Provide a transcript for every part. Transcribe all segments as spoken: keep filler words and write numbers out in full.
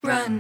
Run.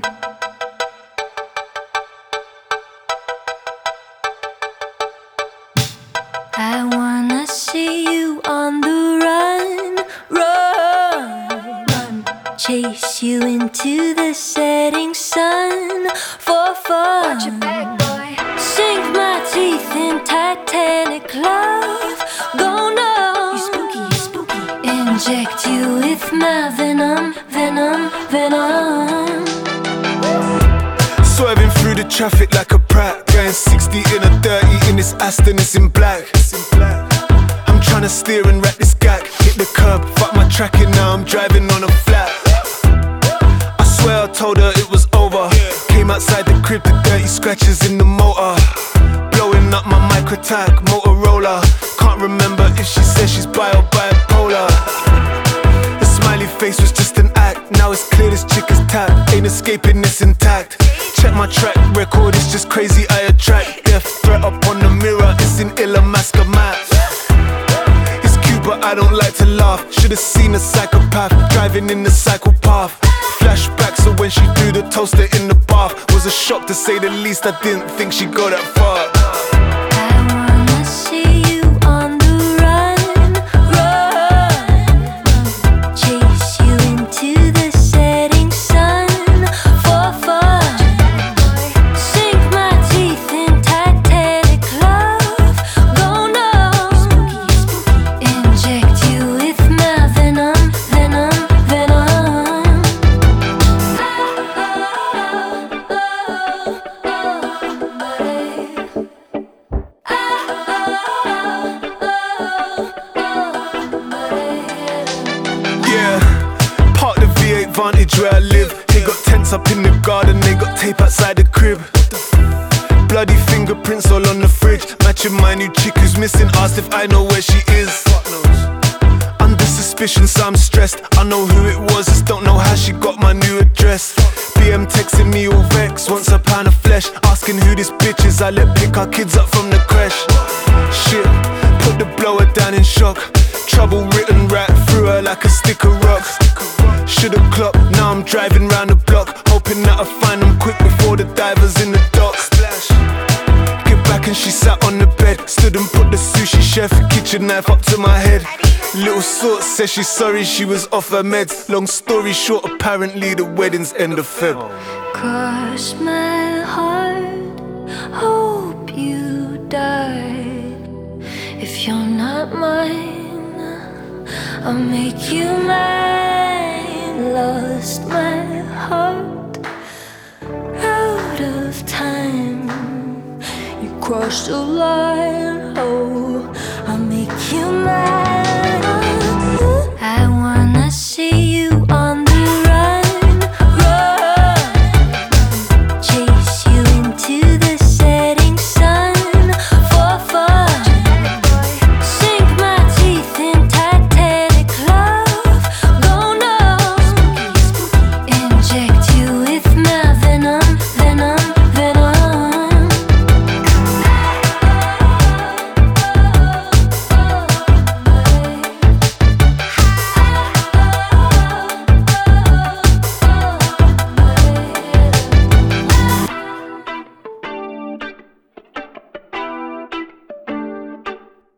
I wanna see you on the run, run, run. Chase you into the setting sun for fun. Watch your back, boy. Sink my teeth in Titanic love. Go no. You spooky, you spooky. Inject you with my venom, venom, venom. Swerving through the traffic like a prat, going sixty in a thirty in this Aston, it's in black. I'm tryna steer and wrap this gag. Hit the curb, fuck my tracking, now I'm driving on a flat. I swear I told her it was over. Came outside the crib, the dirty scratches in the motor. Blowing up my micro tag, Motorola. Can't remember if she said she's bi or bipolar. The smiley face was just an act, now it's clear this chick is tapped. Ain't escaping this intact. Check my track record, it's just crazy I attract. Death threat up on the mirror, it's in Ilamasca map. It's cute but I don't like to laugh. Should've seen a psychopath driving in the cycle path. Flashbacks of when she threw the toaster in the bath. Was a shock to say the least, I didn't think she'd go that far. Vantage where I live. They got tents up in the garden, they got tape outside the crib. Bloody fingerprints all on the fridge, matching my new chick who's missing. Asked if I know where she is. Under suspicion, so I'm stressed. I know who it was, just don't know how she got my new address. B M texting me all vexed, wants a pound of flesh. Asking who this bitch is, I let pick our kids up from the crash. Shit, put the blower down in shock. Trouble written right through her like a stick of rock. Should've clocked, now I'm driving round the block, hoping that I find them quick before the divers in the dock. Splash. Get back and she sat on the bed. Stood and put the sushi chef kitchen knife up to my head. Little sort says she's sorry she was off her meds. Long story short, apparently the wedding's end of Feb. Cross my heart, hope you died. If you're not mine, I'll make you mine. Lost my heart out of time. You crossed the line, oh, I'll make you mine.